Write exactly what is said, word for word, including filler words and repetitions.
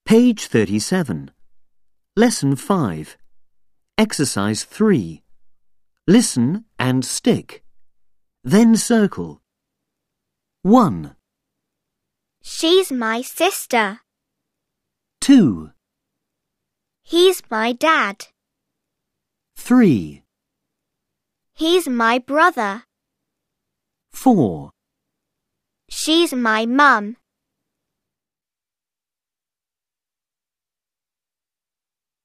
Page thirty-seven. Lesson five. Exercise three. Listen and stick. Then circle. one. She's my sister. two. He's my dad. three. He's my brother. four. She's my mum.